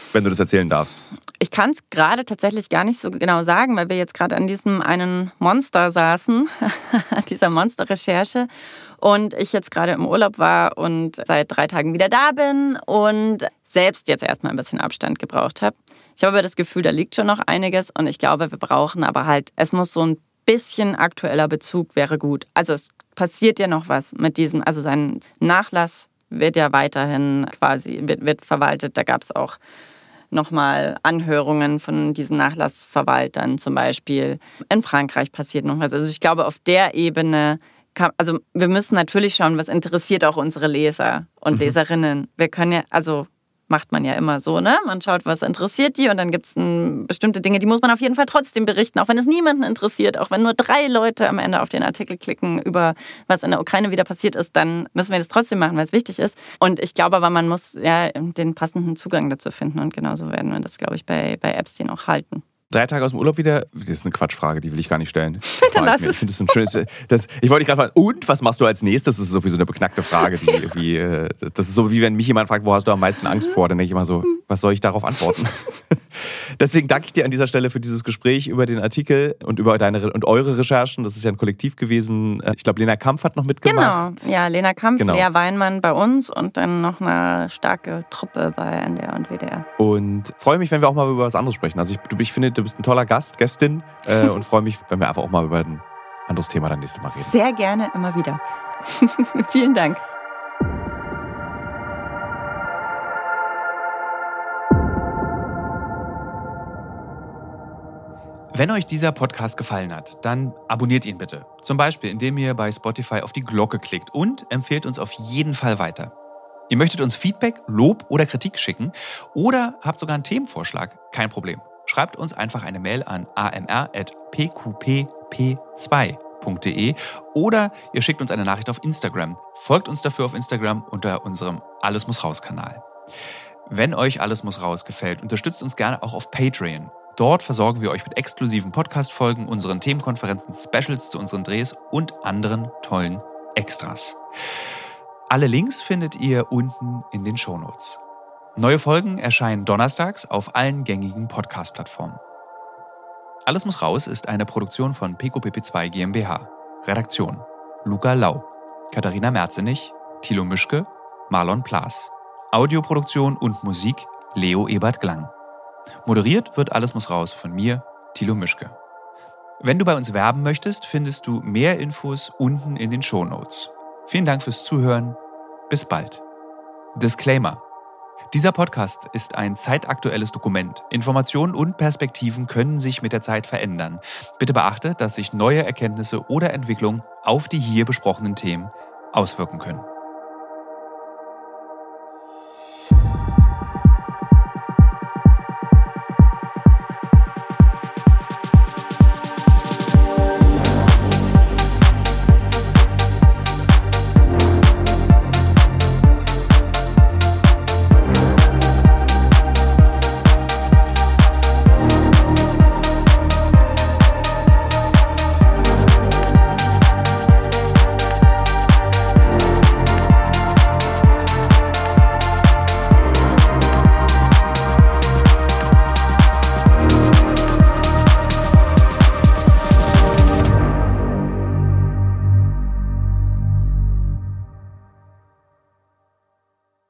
wenn du das erzählen darfst? Ich kann es gerade tatsächlich gar nicht so genau sagen, weil wir jetzt gerade an diesem einen Monster saßen, dieser Monsterrecherche. Und ich jetzt gerade im Urlaub war und seit 3 Tagen wieder da bin und selbst jetzt erstmal ein bisschen Abstand gebraucht habe. Ich habe aber das Gefühl, da liegt schon noch einiges und ich glaube, wir brauchen aber halt, es muss so ein bisschen aktueller Bezug wäre gut. Also es passiert ja noch was mit diesem, also sein Nachlass wird ja weiterhin quasi, wird verwaltet. Da gab es auch nochmal Anhörungen von diesen Nachlassverwaltern zum Beispiel. In Frankreich passiert noch was. Also ich glaube, auf der Ebene, also wir müssen natürlich schauen, was interessiert auch unsere Leser und Leserinnen. Wir können ja, also macht man ja immer so, ne? Man schaut, was interessiert die und dann gibt es bestimmte Dinge, die muss man auf jeden Fall trotzdem berichten, auch wenn es niemanden interessiert, auch wenn nur 3 Leute am Ende auf den Artikel klicken über was in der Ukraine wieder passiert ist, dann müssen wir das trotzdem machen, weil es wichtig ist. Und ich glaube aber, man muss ja den passenden Zugang dazu finden und genauso werden wir das, glaube ich, bei Epstein auch halten. 3 Tage aus dem Urlaub wieder? Das ist eine Quatschfrage, die will ich gar nicht stellen. Dann lass es. Ich finde das ein schönes. Ich wollte dich gerade fragen, und was machst du als nächstes? Das ist so wie so eine beknackte Frage. Das ist so wie wenn mich jemand fragt, wo hast du am meisten Angst vor? Dann denke ich immer so, was soll ich darauf antworten? Deswegen danke ich dir an dieser Stelle für dieses Gespräch über den Artikel und über deine und eure Recherchen. Das ist ja ein Kollektiv gewesen. Ich glaube, Lena Kampf hat noch mitgemacht. Genau, ja, Lena Kampf, genau. Lea Weinmann bei uns und dann noch eine starke Truppe bei NDR und WDR. Und freue mich, wenn wir auch mal über was anderes sprechen. Also ich finde, du bist ein toller Gästin und freue mich, wenn wir einfach auch mal über ein anderes Thema dann nächstes Mal reden. Sehr gerne, immer wieder. Vielen Dank. Wenn euch dieser Podcast gefallen hat, dann abonniert ihn bitte. Zum Beispiel, indem ihr bei Spotify auf die Glocke klickt und empfehlt uns auf jeden Fall weiter. Ihr möchtet uns Feedback, Lob oder Kritik schicken oder habt sogar einen Themenvorschlag? Kein Problem. Schreibt uns einfach eine Mail an amr@pqpp2.de oder ihr schickt uns eine Nachricht auf Instagram. Folgt uns dafür auf Instagram unter unserem Alles muss raus Kanal. Wenn euch Alles muss raus gefällt, unterstützt uns gerne auch auf Patreon. Dort versorgen wir euch mit exklusiven Podcast-Folgen, unseren Themenkonferenzen, Specials zu unseren Drehs und anderen tollen Extras. Alle Links findet ihr unten in den Shownotes. Neue Folgen erscheinen donnerstags auf allen gängigen Podcast-Plattformen. Alles muss raus ist eine Produktion von PQPP2 GmbH. Redaktion: Luca Lau, Katharina Merzenich, Thilo Mischke, Marlon Plaas. Audioproduktion und Musik: Leo Ebert Glang. Moderiert wird Alles muss raus von mir, Thilo Mischke. Wenn du bei uns werben möchtest, findest du mehr Infos unten in den Shownotes. Vielen Dank fürs Zuhören. Bis bald. Disclaimer: Dieser Podcast ist ein zeitaktuelles Dokument. Informationen und Perspektiven können sich mit der Zeit verändern. Bitte beachte, dass sich neue Erkenntnisse oder Entwicklungen auf die hier besprochenen Themen auswirken können.